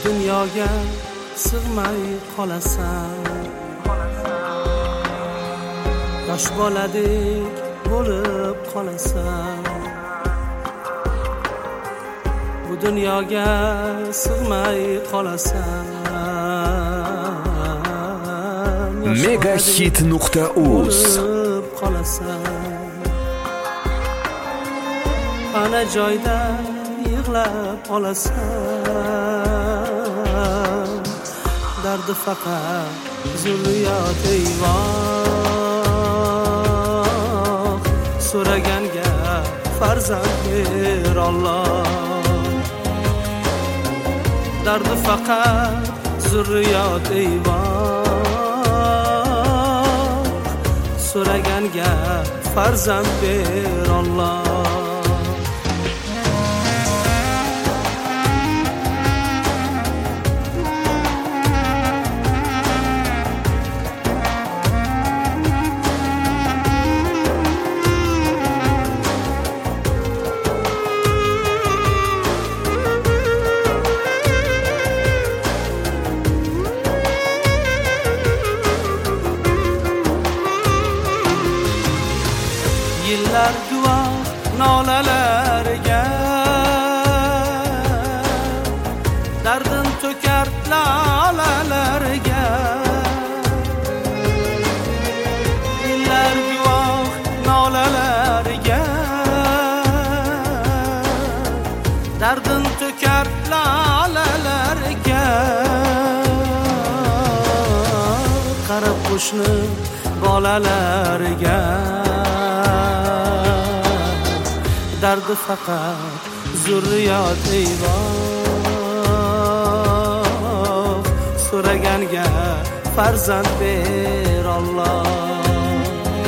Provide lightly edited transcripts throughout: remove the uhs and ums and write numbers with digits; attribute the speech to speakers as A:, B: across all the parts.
A: dunyoga sig'may qolasan. Yosh boladek bo'lib qolasan. Bu dunyoga sig'may qolasan.
B: Megahit.uz
A: ana joyda yig'lab olasan. Dardi faqat zurriyot eyvoh, so'raganga farzand ber Alloh. Dardi faqat zurriyot eyvoh, so'raganga farzand ber Alloh. Yillar guvoh nolalarga, dardim to'kar lolalarga. Yillar guvoh nolalarga, dardim to'kar lolalarga. Qarab qo'shni bolalarga, dardi faqat zurriyot eyvoh, so'raganga farzand ber Alloh.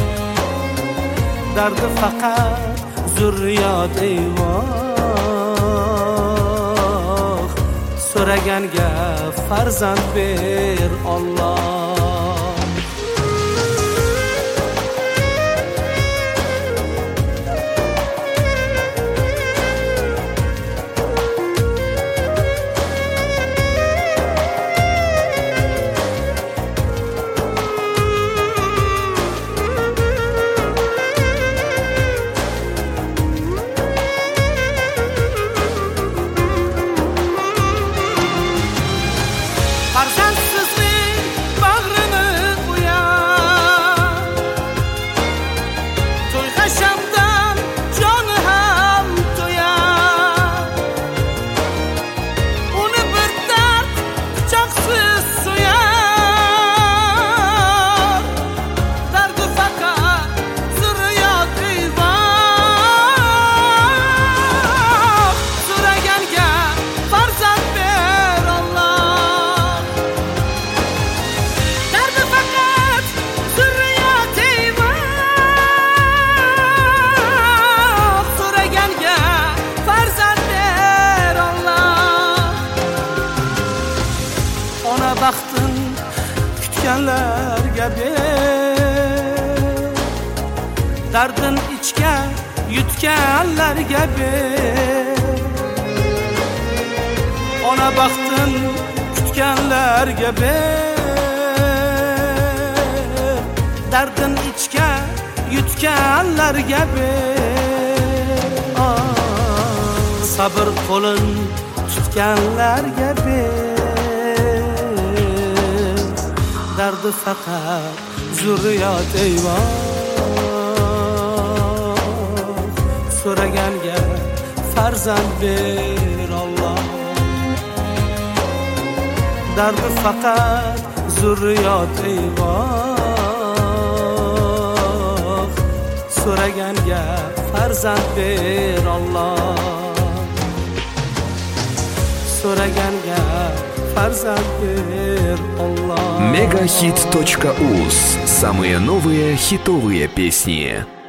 A: Dardi faqat zurriyot eyvoh, so'raganga farzand ber Alloh. Farzandsizlik bag'rini qo'yar, to'y hashamdan joni ham to'yar. Uni bir dard pichoqsiz so'yar. Dardi faqat zurriyot eyvoh, so'raganga farzand ber Alloh. Dardi faqat zurriyot eyvoh, so'raganga farzand ber Alloh. Ona baxtin kutganlarga ber, dardin ichga yutganlarga ber. Ona baxtin kutganlarga ber, dardin ichga yutganlarga ber. Sabr qo'lin tutganlarga ber, dardi faqat zurriyot eyvoh, so'raganga farzand ber Alloh. Dardi faqat zurriyot eyvoh, so'raganga farzand ber Alloh. So'raganga farzand ber Alloh.
B: Megahit.uz. Самые новые хитовые песни.